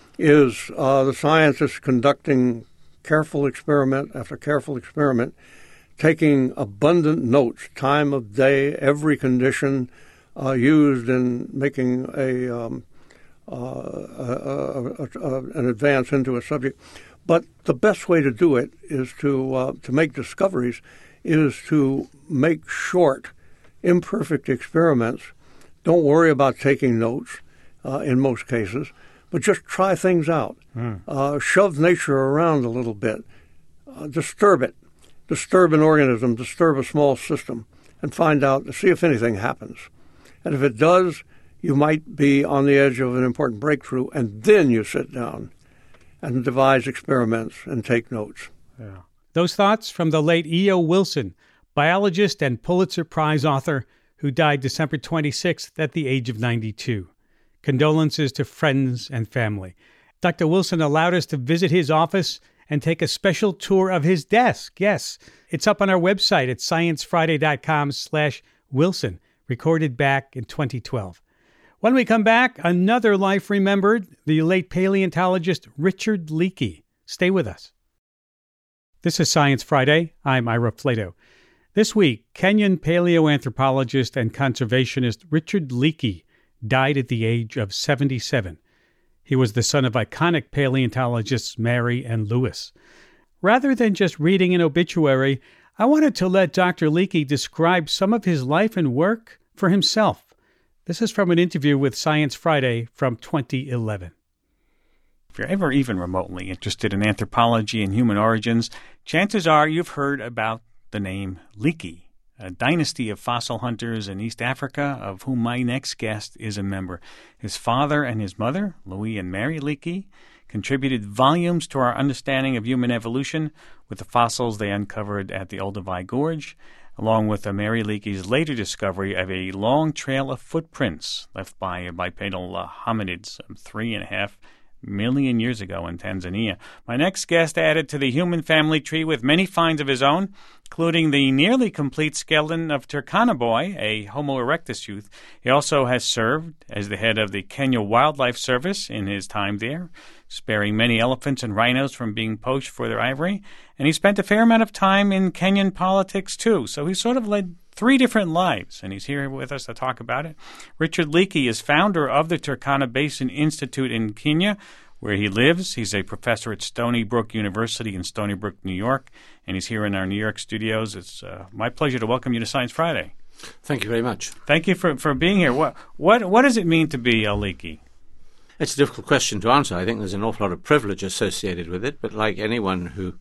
S7: is uh, the scientists conducting careful experiment after careful experiment, taking abundant notes, time of day, every condition uh, used in making a, um, uh, a, a, a, an advance into a subject. But the best way to do it is to uh, to make discoveries, is to make short, imperfect experiments. Don't worry about taking notes uh, in most cases, but just try things out. Mm. Uh, shove nature around a little bit. Uh, disturb it. Disturb an organism, disturb a small system, and find out, see if anything happens. And if it does, you might be on the edge of an important breakthrough, and then you sit down and devise experiments and take notes.
S3: Yeah. Those thoughts from the late E O Wilson, biologist and Pulitzer Prize author, who died December twenty-sixth at the age of ninety-two. Condolences to friends and family. Doctor Wilson allowed us to visit his office and take a special tour of his desk. Yes, it's up on our website at sciencefriday.com slash Wilson, recorded back in twenty twelve. When we come back, another life remembered, the late paleontologist Richard Leakey. Stay with us. This is Science Friday. I'm Ira Flato. This week, Kenyan paleoanthropologist and conservationist Richard Leakey died at the age of seventy-seven. He was the son of iconic paleontologists Mary and Lewis. Rather than just reading an obituary, I wanted to let Doctor Leakey describe some of his life and work for himself. This is from an interview with Science Friday from twenty eleven.
S8: If you're ever even remotely interested in anthropology and human origins, chances are you've heard about the name Leakey, a dynasty of fossil hunters in East Africa, of whom my next guest is a member. His father and his mother, Louis and Mary Leakey, contributed volumes to our understanding of human evolution with the fossils they uncovered at the Olduvai Gorge, along with Mary Leakey's later discovery of a long trail of footprints left by bipedal uh, hominids three and a half million years ago in Tanzania. My next guest added to the human family tree with many finds of his own, including the nearly complete skeleton of Turkana Boy, a Homo erectus youth. He also has served as the head of the Kenya Wildlife Service in his time there, sparing many elephants and rhinos from being poached for their ivory. And he spent a fair amount of time in Kenyan politics, too. So he sort of led three different lives, and he's here with us to talk about it. Richard Leakey is founder of the Turkana Basin Institute in Kenya, where he lives. He's a professor at Stony Brook University in Stony Brook, New York, and he's here in our New York studios. It's uh, my pleasure to welcome you to Science Friday.
S10: Thank you very much.
S8: Thank you for, for being here. What, what, what does it mean to be a Leakey?
S10: It's a difficult question to answer. I think there's an awful lot of privilege associated with it, but like anyone who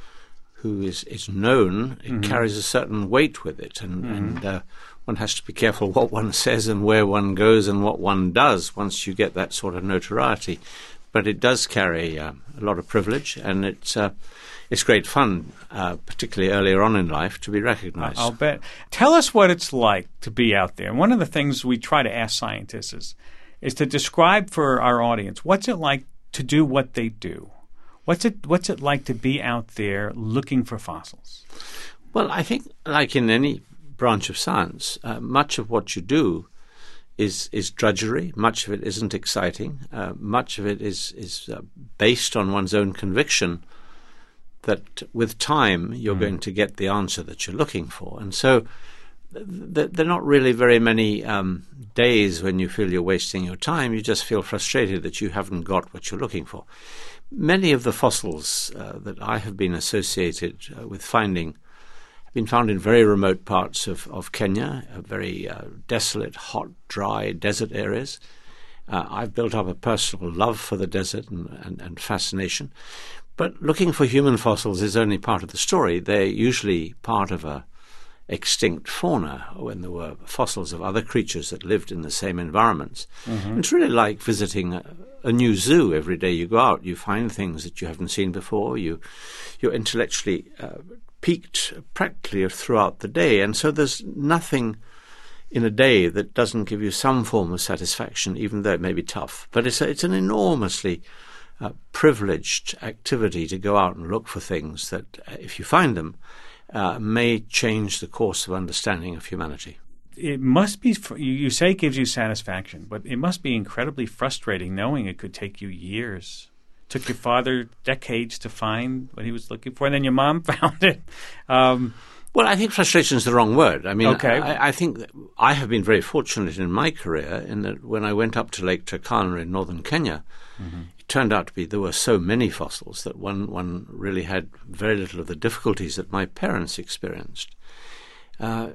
S10: who is, is known, it mm-hmm. carries a certain weight with it, and, mm-hmm. and uh, one has to be careful what one says and where one goes and what one does once you get that sort of notoriety. But it does carry uh, a lot of privilege, and it's uh, it's great fun, uh, particularly earlier on in life, to be recognized.
S8: I'll bet. Tell us what it's like to be out there. And one of the things we try to ask scientists is, is to describe for our audience, what's it like to do what they do? What's it What's it like to be out there looking for fossils?
S10: Well, I think, like in any branch of science, uh, much of what you do is is drudgery. Much of it isn't exciting. Uh, much of it is is uh, based on one's own conviction that with time you're mm. going to get the answer that you're looking for. And so th- there are not really very many um, days when you feel you're wasting your time. You just feel frustrated that you haven't got what you're looking for. Many of the fossils uh, that I have been associated uh, with finding have been found in very remote parts of, of Kenya, uh, very uh, desolate, hot, dry desert areas. Uh, I've built up a personal love for the desert and, and, and fascination. But looking for human fossils is only part of the story. They're usually part of a extinct fauna when there were fossils of other creatures that lived in the same environments. Mm-hmm. It's really like visiting a, a new zoo. Every day you go out, you find things that you haven't seen before. You, you're intellectually uh, piqued practically throughout the day. And so there's nothing in a day that doesn't give you some form of satisfaction, even though it may be tough. But it's, a, it's an enormously uh, privileged activity to go out and look for things that, uh, if you find them, uh, may change the course of understanding of humanity.
S8: It must be, you say it gives you satisfaction, but it must be incredibly frustrating knowing it could take you years. It took your father decades to find what he was looking for, and then your mom found it. Um,
S10: Well, I think frustration is the wrong word. I mean,
S8: okay.
S10: I, I think that I have been very fortunate in my career in that when I went up to Lake Turkana in northern Kenya, mm-hmm. it turned out to be there were so many fossils that one, one really had very little of the difficulties that my parents experienced. Uh,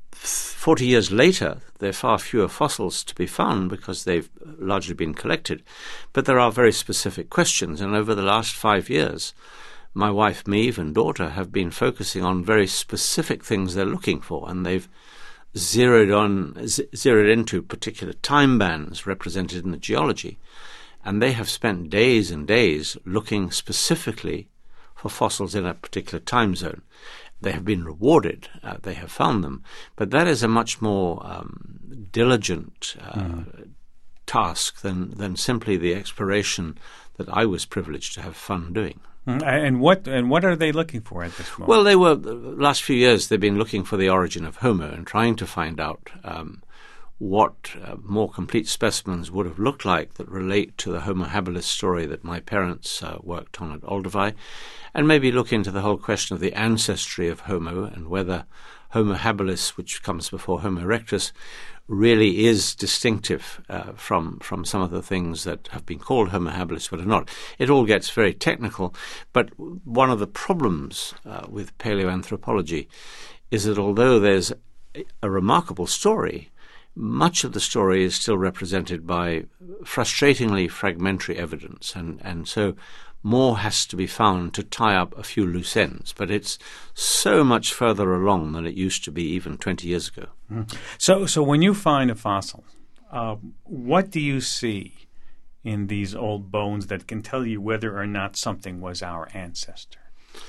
S10: Forty years later, there are far fewer fossils to be found because they've largely been collected. But there are very specific questions, and over the last five years, my wife, Maeve, and daughter have been focusing on very specific things they're looking for, and they've zeroed on, z- zeroed into particular time bands represented in the geology, and they have spent days and days looking specifically for fossils in a particular time zone. They have been rewarded. Uh, they have found them, but that is a much more um, diligent uh, mm. task than than simply the exploration that I was privileged to have fun doing.
S8: And what and what are they looking for at this moment?
S10: Well, they were the last few years. They've been looking for the origin of Homo and trying to find out um, what uh, more complete specimens would have looked like that relate to the Homo habilis story that my parents uh, worked on at Olduvai, and maybe look into the whole question of the ancestry of Homo and whether Homo habilis, which comes before Homo erectus, really is distinctive uh, from from some of the things that have been called Homo habilis but are not. It all gets very technical, but one of the problems uh, with paleoanthropology is that although there's a remarkable story, much of the story is still represented by frustratingly fragmentary evidence, and, and so more has to be found to tie up a few loose ends. But it's so much further along than it used to be even twenty years ago.
S8: Mm. So so when you find a fossil, uh, what do you see in these old bones that can tell you whether or not something was our ancestor?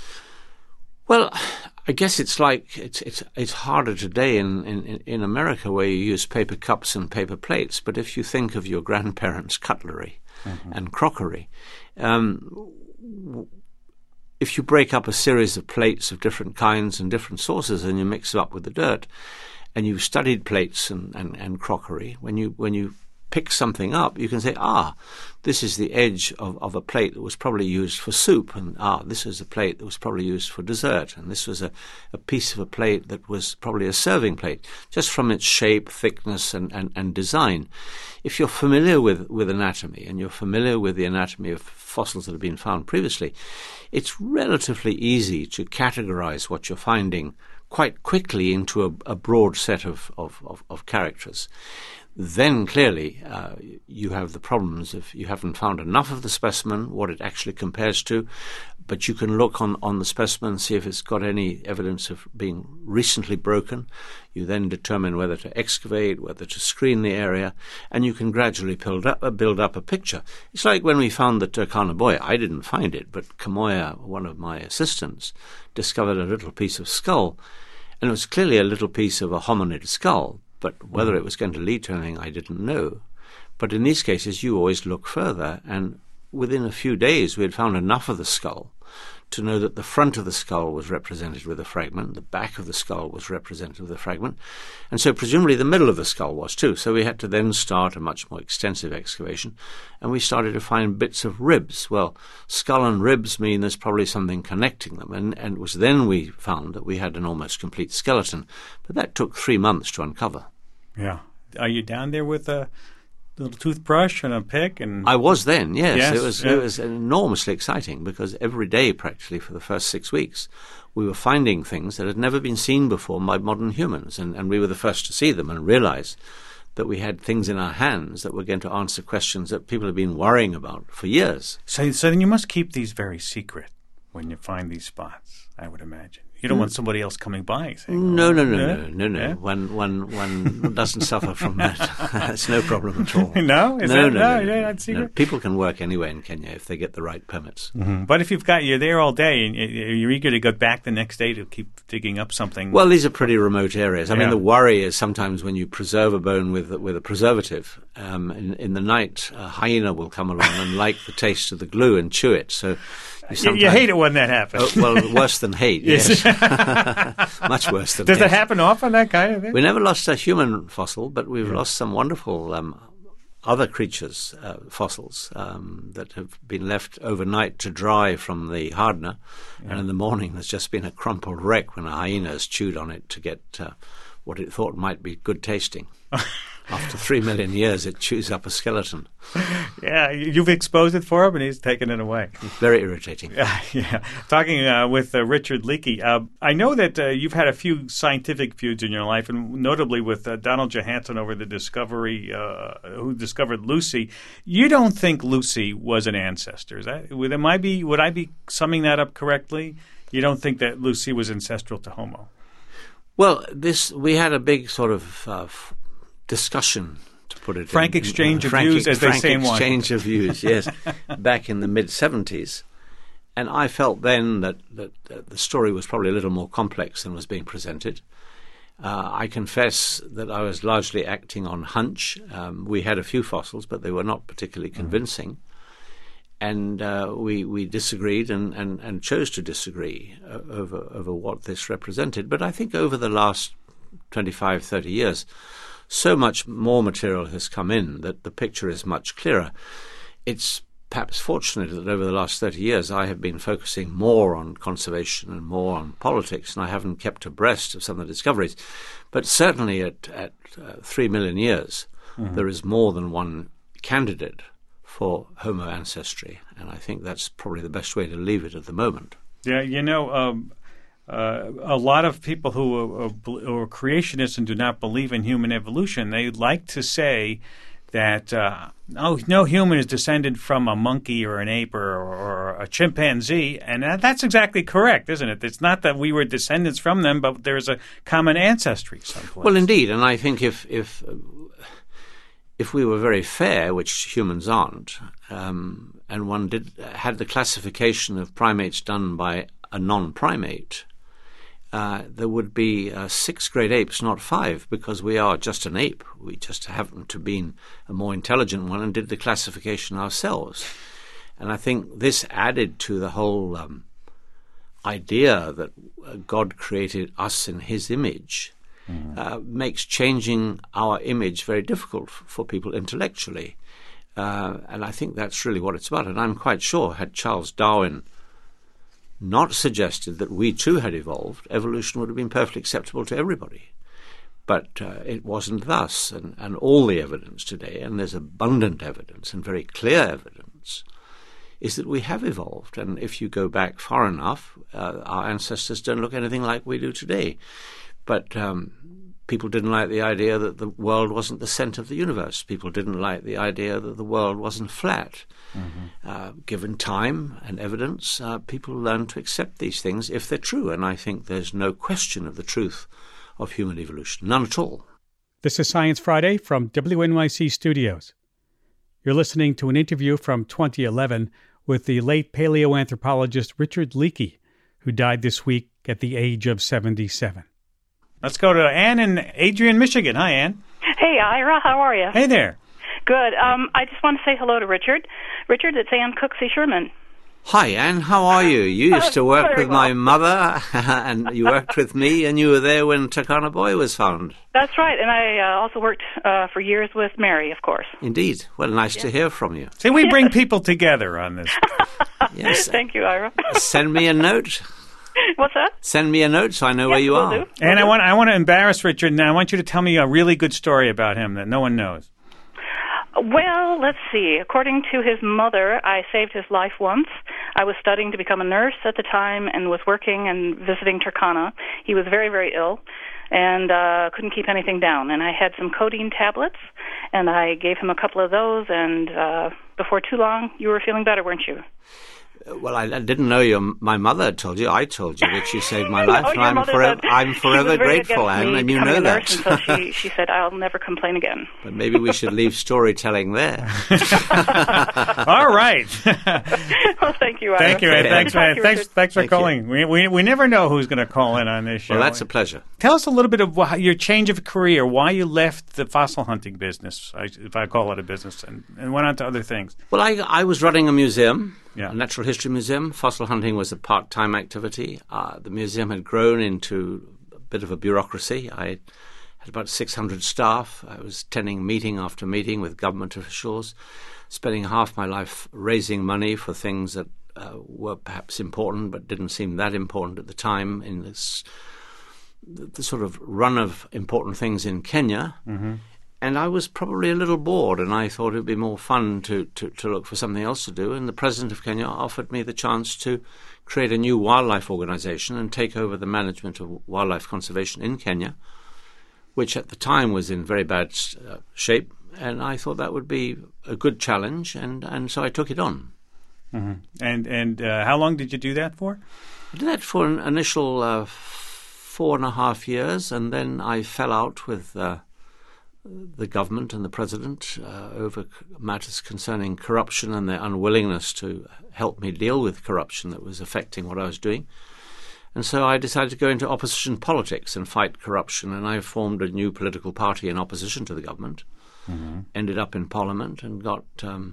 S10: Well, I guess it's like it's it's it's harder today in, in, in America where you use paper cups and paper plates. But if you think of your grandparents' cutlery mm-hmm. and crockery, um, if you break up a series of plates of different kinds and different sources and you mix them up with the dirt, and you've studied plates and, and, and crockery, when you when you pick something up, you can say, ah, this is the edge of, of a plate that was probably used for soup, and ah, this is a plate that was probably used for dessert, and this was a, a piece of a plate that was probably a serving plate, just from its shape, thickness, and, and, and design. If you're familiar with, with anatomy, and you're familiar with the anatomy of fossils that have been found previously, it's relatively easy to categorize what you're finding quite quickly into a, a broad set of, of, of, of characters. Then clearly uh, you have the problems if you haven't found enough of the specimen, what it actually compares to, but you can look on, on the specimen and see if it's got any evidence of being recently broken. You then determine whether to excavate, whether to screen the area, and you can gradually build up, uh, build up a picture. It's like when we found the Turkana boy. I didn't find it, but Kamoya, one of my assistants, discovered a little piece of skull, and it was clearly a little piece of a hominid skull. But whether it was going to lead to anything, I didn't know. But in these cases, you always look further, and within a few days, we had found enough of the skull to know that the front of the skull was represented with a fragment, the back of the skull was represented with a fragment, and so presumably the middle of the skull was too. So we had to then start a much more extensive excavation, and we started to find bits of ribs. Well, skull and ribs mean there's probably something connecting them, and, and it was then we found that we had an almost complete skeleton. But that took three months to uncover.
S8: Yeah. Are you down there with a little toothbrush and a pick? And
S10: I was then, yes.
S8: yes
S10: it was
S8: yeah.
S10: it was enormously exciting because every day practically for the first six weeks we were finding things that had never been seen before by modern humans, and, and we were the first to see them and realize that we had things in our hands that were going to answer questions that people have been worrying about for years.
S8: So, so then you must keep these very secret when you find these spots, I would imagine. You don't want somebody else coming by saying,
S10: No,
S8: oh,
S10: no, no,
S8: yeah?
S10: no, no, no.
S8: Yeah?
S10: One, one, one doesn't suffer from that. That's no problem at all.
S8: No? Is
S10: no,
S8: that,
S10: no,
S8: no,
S10: no,
S8: yeah,
S10: no,
S8: that's secret?
S10: no. People can work anywhere in Kenya if they get the right permits.
S8: Mm-hmm. But if you've got, you're there all day and you're eager to go back the next day to keep digging up something.
S10: Well, these are pretty remote areas. I
S8: Yeah.
S10: mean, the worry is sometimes when you preserve a bone with with a preservative, um, in, in the night, a hyena will come along and like the taste of the glue and chew it. So
S8: you, you hate it when that happens.
S10: Oh, well, worse than hate, yes. Much worse than
S8: Does
S10: hate.
S8: it happen often, that kind of thing?
S10: We never lost a human fossil, but we've
S8: Yeah.
S10: lost some wonderful um, other creatures' uh, fossils um, that have been left overnight to dry from the hardener,
S8: Yeah.
S10: and in the morning there's just been a crumpled wreck when a hyena has chewed on it to get uh, what it thought might be good tasting. After three million years, it chews up a skeleton.
S8: Yeah, you've exposed it for him, and he's taken it away.
S10: Very irritating.
S8: Uh, yeah. Talking uh, with uh, Richard Leakey, uh, I know that uh, you've had a few scientific feuds in your life, and notably with uh, Donald Johanson over the discovery, uh, who discovered Lucy. You don't think Lucy was an ancestor? Is that, would, am I be, would I be summing that up correctly? You don't think that Lucy was ancestral to Homo?
S10: Well, this we had a big sort of uh, f- discussion, to put it
S8: frank
S10: in,
S8: exchange
S10: uh,
S8: of
S10: frank,
S8: views, as they
S10: frank
S8: say in Washington.
S10: exchange of views, yes, back in the mid seventies, and I felt then that, that uh, the story was probably a little more complex than was being presented. Uh, I confess that I was largely acting on hunch. Um, we had a few fossils, but they were not particularly convincing. Mm. And uh, we we disagreed and, and, and chose to disagree uh, over over what this represented. But I think over the last twenty-five, thirty years, so much more material has come in that the picture is much clearer. It's perhaps fortunate that over the last thirty years I have been focusing more on conservation and more on politics, and I haven't kept abreast of some of the discoveries. But certainly at, at uh, three million years, mm-hmm. there is more than one candidate for Homo ancestry, and I think that's probably the best way to leave it at the moment.
S8: Yeah, you know, um, uh, a lot of people who are, are creationists and do not believe in human evolution, they like to say that uh, oh, no human is descended from a monkey or an ape or, or a chimpanzee, and that, that's exactly correct, isn't it? It's not that we were descendants from them, but there's a common ancestry someplace.
S10: Well, indeed, and I think if if uh, if we were very fair, which humans aren't, um, and one did had the classification of primates done by a non-primate, uh, there would be uh, six great apes, not five, because we are just an ape. We just happen to be a more intelligent one and did the classification ourselves. And I think this added to the whole um, idea that God created us in His image. Mm-hmm. Uh, makes changing our image very difficult f- for people intellectually. Uh, and I think that's really what it's about. And I'm quite sure had Charles Darwin not suggested that we too had evolved, evolution would have been perfectly acceptable to everybody. But uh, it wasn't thus. And, and all the evidence today, and there's abundant evidence and very clear evidence, is that we have evolved. And if you go back far enough, uh, our ancestors don't look anything like we do today. But um, people didn't like the idea that the world wasn't the center of the universe. People didn't like the idea that the world wasn't flat. Mm-hmm. Uh, given time and evidence, uh, people learn to accept these things if they're true. And I think there's no question of the truth of human evolution. None at all.
S3: This is Science Friday from W N Y C Studios. You're listening to an interview from twenty eleven with the late paleoanthropologist Richard Leakey, who died this week at the age of seventy-seven.
S8: Let's go to Ann in Adrian, Michigan. Hi, Ann.
S11: Hey, Ira. How are you?
S8: Hey there.
S11: Good. Um, I just want to say hello to Richard. Richard, it's Ann Cooksey Sherman.
S10: Hi, Anne. How are you? You used to work
S11: Very
S10: with
S11: well.
S10: my mother, and you worked with me, and you were there when Turkana Boy was found.
S11: That's right, and I uh, also worked uh, for years with Mary, of course.
S10: Indeed. Well, nice to hear from you.
S8: See, we bring people together on this.
S10: Yes.
S11: Thank you, Ira.
S10: Send me a note.
S11: What's that?
S10: Send me a note so I know where you
S11: will
S10: are.
S11: do.
S8: And I want I want to embarrass Richard, and I want you to tell me a really good story about him that no one knows.
S11: Well, let's see. According to his mother, I saved his life once. I was studying to become a nurse at the time and was working and visiting Turkana. He was very, very ill and uh, couldn't keep anything down. And I had some codeine tablets, and I gave him a couple of those, and uh, before too long, you were feeling better, weren't you?
S10: Well, I, I didn't know your my mother had told you. I told you that you saved my life,
S11: Oh,
S10: and
S11: your
S10: I'm
S11: mother
S10: forever
S11: said
S10: I'm
S11: she
S10: forever
S11: was very
S10: grateful,
S11: against
S10: Anne,
S11: me
S10: and you
S11: becoming
S10: know
S11: a nurse
S10: that.
S11: Until she, she said, I'll never complain again.
S10: But maybe we should leave storytelling there.
S8: All right.
S11: Well, thank you, Ira.
S8: Thank you, Ed.
S10: Okay.
S8: Thanks,
S11: Talk to
S8: man.
S11: you,
S8: Thanks,
S11: Richard.
S8: thanks for
S10: Thank you.
S8: calling. We, we we never know who's going to call in on this show.
S10: Well, that's a pleasure.
S8: Tell us a little bit of wh- your change of career, why you left the fossil hunting business, I- if I call it a business, and, and went on to other things.
S10: Well, I, I was running a museum,
S8: Yeah.
S10: a natural history museum. Fossil hunting was a part-time activity. Uh, the museum had grown into a bit of a bureaucracy. I had about six hundred staff. I was attending meeting after meeting with government officials, spending half my life raising money for things that uh, were perhaps important but didn't seem that important at the time in this the, the sort of run of important things in Kenya.
S8: Mm-hmm.
S10: And I was probably a little bored, and I thought it would be more fun to, to, to look for something else to do. And the president of Kenya offered me the chance to create a new wildlife organization and take over the management of wildlife conservation in Kenya, which at the time was in very bad uh, shape. And I thought that would be a good challenge, and, and so I took it on.
S8: Mm-hmm. And and uh, how long did you do that for?
S10: I did that for an initial uh, four and a half years, and then I fell out with uh, the government and the president uh, over c- matters concerning corruption and their unwillingness to help me deal with corruption that was affecting what I was doing. And so I decided to go into opposition politics and fight corruption, and I formed a new political party in opposition to the government,
S8: Mm-hmm.
S10: ended up in Parliament and got um,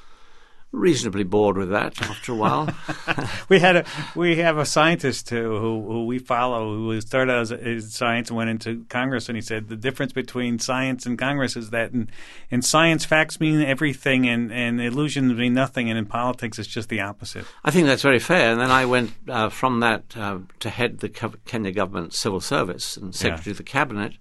S10: reasonably bored with that after a while.
S8: We had a we have a scientist who who, who we follow who started out as in science and went into Congress, and he said the difference between science and Congress is that in, in science facts mean everything and, and illusions mean nothing, and in politics it's just the opposite.
S10: I think that's very fair. And then I went uh, from that uh, to head the Kenya government civil service and secretary
S8: Yeah.
S10: of the cabinet.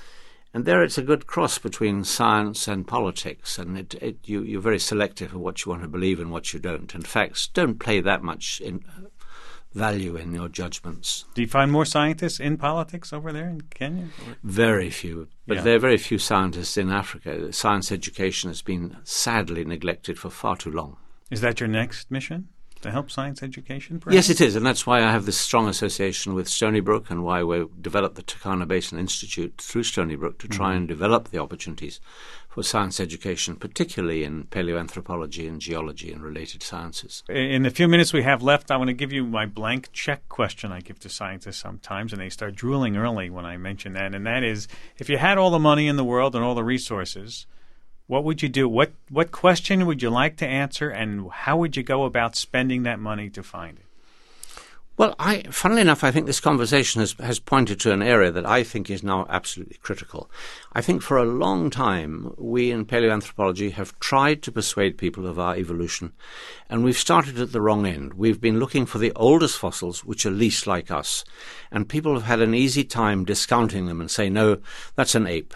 S10: And there it's a good cross between science and politics, and it, it, you, you're very selective of what you want to believe and what you don't. And facts don't play that much in uh, value in your judgments.
S8: Do you find more scientists in politics over there in Kenya?
S10: Very few. But
S8: Yeah.
S10: there are very few scientists in Africa. Science education has been sadly neglected for far too long.
S8: Is that your next mission? To help science education, perhaps?
S10: Yes, it is, and that's why I have this strong association with Stony Brook and why we developed the Turkana Basin Institute through Stony Brook to try
S8: Mhm.
S10: and develop the opportunities for science education, particularly in paleoanthropology and geology and related sciences.
S8: In the few minutes we have left, I want to give you my blank check question I give to scientists sometimes, and they start drooling early when I mention that, and that is, if you had all the money in the world and all the resources, what would you do? What what question would you like to answer, and how would you go about spending that money to find it?
S10: Well, I, funnily enough, I think this conversation has, has pointed to an area that I think is now absolutely critical. I think for a long time, we in paleoanthropology have tried to persuade people of our evolution, and we've started at the wrong end. We've been looking for the oldest fossils, which are least like us, and people have had an easy time discounting them and say, no, that's an ape.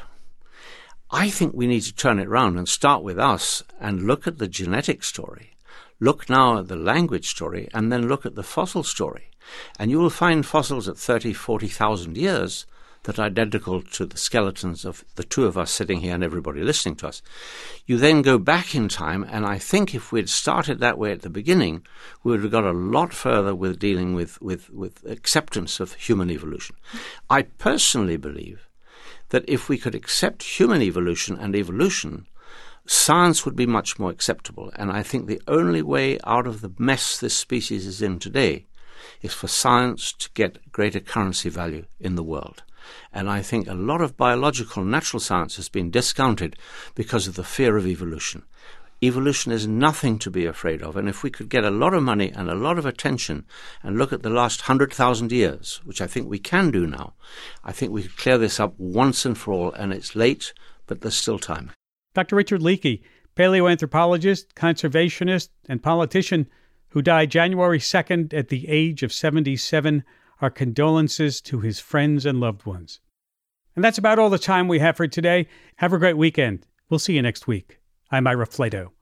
S10: I think we need to turn it round and start with us and look at the genetic story. Look now at the language story, and then look at the fossil story. And you will find fossils at thirty, forty thousand years that are identical to the skeletons of the two of us sitting here and everybody listening to us. You then go back in time, and I think if we'd started that way at the beginning, we would have got a lot further with dealing with, with, with acceptance of human evolution. I personally believe that if we could accept human evolution and evolution, science would be much more acceptable. And I think the only way out of the mess this species is in today is for science to get greater currency value in the world. And I think a lot of biological natural science has been discounted because of the fear of evolution. Evolution is nothing to be afraid of. And if we could get a lot of money and a lot of attention and look at the last one hundred thousand years, which I think we can do now, I think we could clear this up once and for all. And it's late, but there's still time.
S3: Doctor Richard Leakey, paleoanthropologist, conservationist, and politician who died January second at the age of seventy-seven. Our condolences to his friends and loved ones. And that's about all the time we have for today. Have a great weekend. We'll see you next week. I'm Ira Flato.